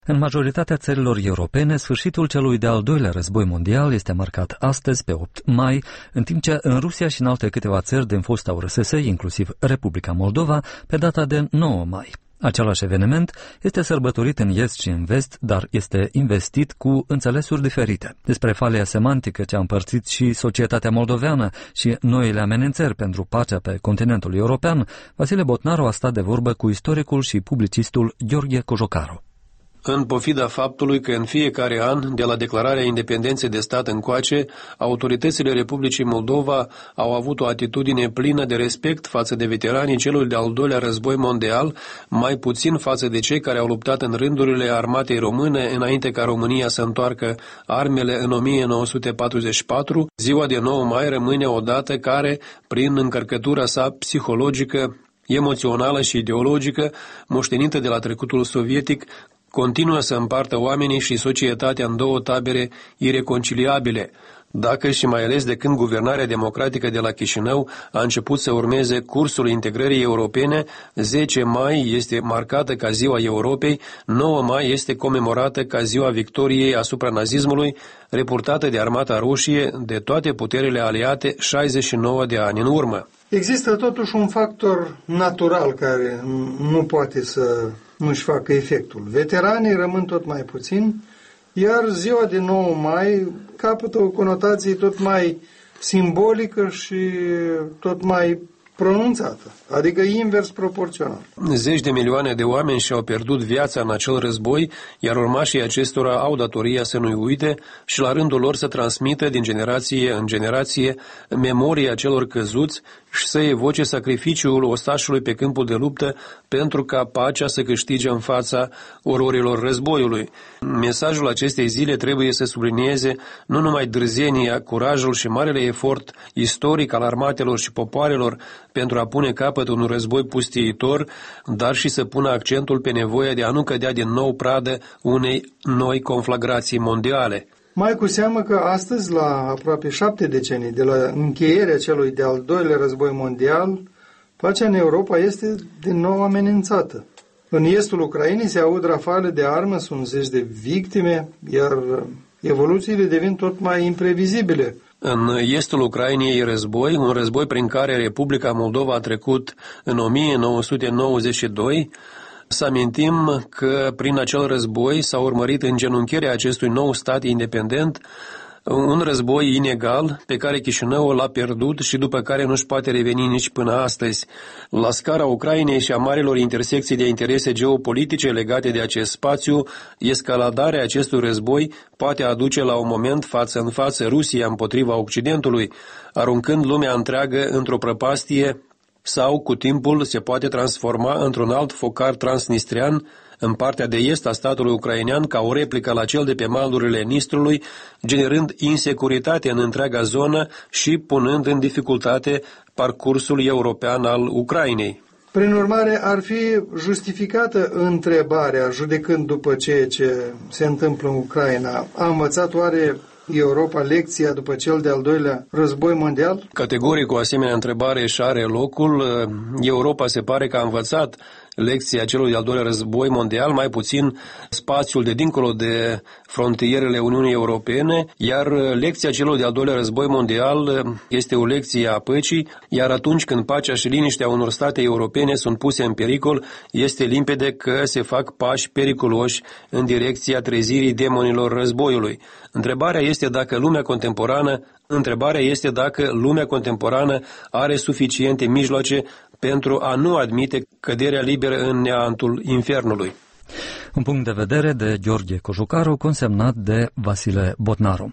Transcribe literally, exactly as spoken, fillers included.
În majoritatea țărilor europene, sfârșitul celui de-al doilea război mondial este marcat astăzi, pe opt mai, în timp ce în Rusia și în alte câteva țări din fosta U R S S, inclusiv Republica Moldova, pe data de nouă mai. Același eveniment este sărbătorit în est și în vest, dar este investit cu înțelesuri diferite. Despre falia semantică ce a împărțit și societatea moldoveană și noile amenințări pentru pacea pe continentul european, Vasile Botnaru a stat de vorbă cu istoricul și publicistul Gheorghe Cojocaru. În pofida faptului că în fiecare an, de la declararea independenței de stat încoace, autoritățile Republicii Moldova au avut o atitudine plină de respect față de veteranii celui de-al doilea război mondial, mai puțin față de cei care au luptat în rândurile armatei române înainte ca România să întoarcă armele în o mie nouă sute patruzeci și patru, ziua de nouă mai rămâne o dată care, prin încărcătura sa psihologică, emoțională și ideologică, moștenită de la trecutul sovietic, continuă să împartă oamenii și societatea în două tabere ireconciliabile, dacă și mai ales de când guvernarea democratică de la Chișinău a început să urmeze cursul integrării europene. zece mai este marcată ca ziua Europei, nouă mai este comemorată ca ziua victoriei asupra nazismului, reportată de Armata Roșie de toate puterile aliate șaizeci și nouă de ani în urmă. Există totuși un factor natural care nu poate să nu-și facă efectul. Veteranii rămân tot mai puțini, iar ziua de nouă mai capătă o conotație tot mai simbolică și tot mai pronunțată, adică invers proporțional. Zeci de milioane de oameni și-au pierdut viața în acel război, iar urmașii acestora au datoria să nu-i uite și la rândul lor să transmită din generație în generație memoria celor căzuți și să evoce sacrificiul ostașului pe câmpul de luptă pentru ca pacea să câștige în fața ororilor războiului. Mesajul acestei zile trebuie să sublinieze nu numai dârzenia, curajul și marele efort istoric al armatelor și popoarelor pentru a pune capăt unui război pustiitor, dar și să pună accentul pe nevoia de a nu cădea din nou pradă unei noi conflagrații mondiale. Mai cu seamă că astăzi, la aproape șapte decenii de la încheierea celui de-al doilea război mondial, pacea în Europa este din nou amenințată. În estul Ucrainei se aud rafale de armă, sunt zeci de victime, iar evoluțiile devin tot mai imprevizibile. În estul Ucrainei e război, un război prin care Republica Moldova a trecut în o mie nouă sute nouăzeci și doi. Să amintim că prin acel război s-a urmărit îngenunchierea acestui nou stat independent, un război inegal pe care Chișinăul l-a pierdut și după care nu-și poate reveni nici până astăzi. La scara Ucrainei și a marilor intersecții de interese geopolitice legate de acest spațiu, escaladarea acestui război poate aduce la un moment față în față Rusia împotriva Occidentului, aruncând lumea întreagă într-o prăpastie, sau, cu timpul, se poate transforma într-un alt focar transnistrian în partea de est a statului ucrainean ca o replică la cel de pe malurile Nistrului, generând insecuritate în întreaga zonă și punând în dificultate parcursul european al Ucrainei. Prin urmare, ar fi justificată întrebarea, judecând după ceea ce se întâmplă în Ucraina, a învățat oare Europa lecția după cel de-al doilea război mondial? Categoric o asemenea întrebare își are locul. Europa se pare că a învățat lecția celui de-al doilea război mondial, mai puțin spațiul de dincolo de frontierele Uniunii Europene, iar lecția celui de-al doilea război mondial este o lecție a păcii, iar atunci când pacea și liniștea unor state europene sunt puse în pericol, este limpede că se fac pași periculoși în direcția trezirii demonilor războiului. Întrebarea este dacă lumea contemporană Întrebarea este dacă lumea contemporană are suficiente mijloace pentru a nu admite căderea liberă în neantul infernului. Un punct de vedere de Gheorghe Cojocaru, consemnat de Vasile Botnaru.